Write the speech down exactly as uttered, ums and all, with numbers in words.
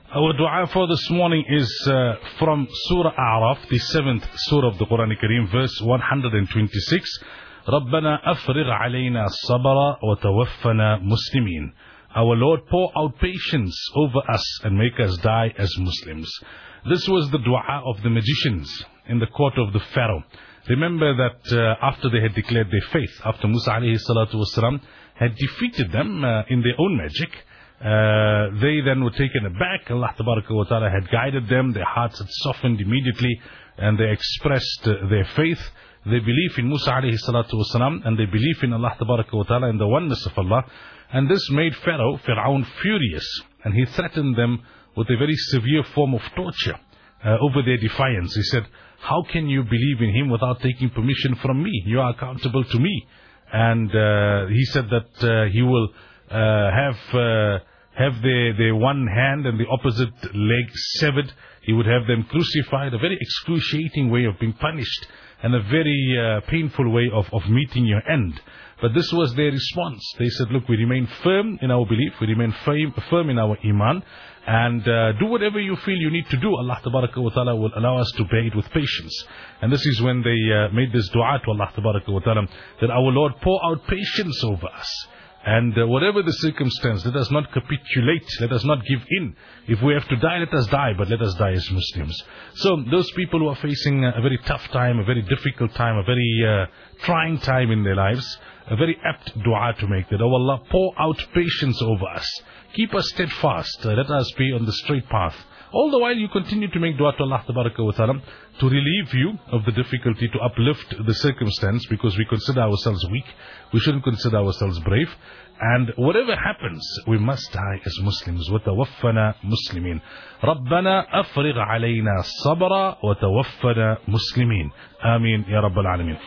Our dua for this morning is uh, from Surah A'raf, the seventh Surah of the Quran Kareem, verse one hundred twenty-six. رَبَّنَا أَفْرِغْ عَلَيْنَا الصَّبْرَ وَتَوَفَّنَا مُسْلِمِينَ. Our Lord, pour out patience over us and make us die as Muslims. This was the dua of the magicians in the court of the Pharaoh. Remember that uh, after they had declared their faith, after Musa alayhi salatu wasalam had defeated them uh, in their own magic, Uh, they then were taken aback. Allah Tabaraka wa Ta'ala had guided them. Their hearts had softened immediately and they expressed uh, their faith. They believe in Musa alayhi salatu wasalam and they believe in Allah Tabaraka wa Ta'ala and the oneness of Allah. And this made Pharaoh, Fir'aun, furious. And he threatened them with a very severe form of torture uh, over their defiance. He said, how can you believe in him without taking permission from me? You are accountable to me. And uh, he said that uh, he will uh, have... Uh, have their, their one hand and the opposite leg severed. He would have them crucified, a very excruciating way of being punished and a very uh, painful way of, of meeting your end. But this was their response. They said, look, we remain firm in our belief, we remain firm, firm in our iman, and uh, do whatever you feel you need to do. Allah Tabaraka wa Ta'ala will allow us to bear it with patience. And this is when they uh, made this dua to Allah Tabaraka wa Ta'ala, that our Lord, pour out patience over us. And uh, whatever the circumstance, let us not capitulate, let us not give in. If we have to die, let us die, but let us die as Muslims. So those people who are facing a very tough time, a very difficult time, a very uh, trying time in their lives, a very apt dua to make that, oh Allah, pour out patience over us. Keep us steadfast, uh, let us be on the straight path. All the while you continue to make dua to Allah Tabaraka wa Ta'ala to relieve you of the difficulty, to uplift the circumstance, because we consider ourselves weak. We shouldn't consider ourselves brave. And whatever happens, we must die as Muslims. وَتَوَفَّنَا مُسْلِمِينَ. رَبَّنَا أَفْرِغْ عَلَيْنَا الصَّبْرَ وَتَوَفَّنَا مُسْلِمِينَ. آمين يا رب العالمين.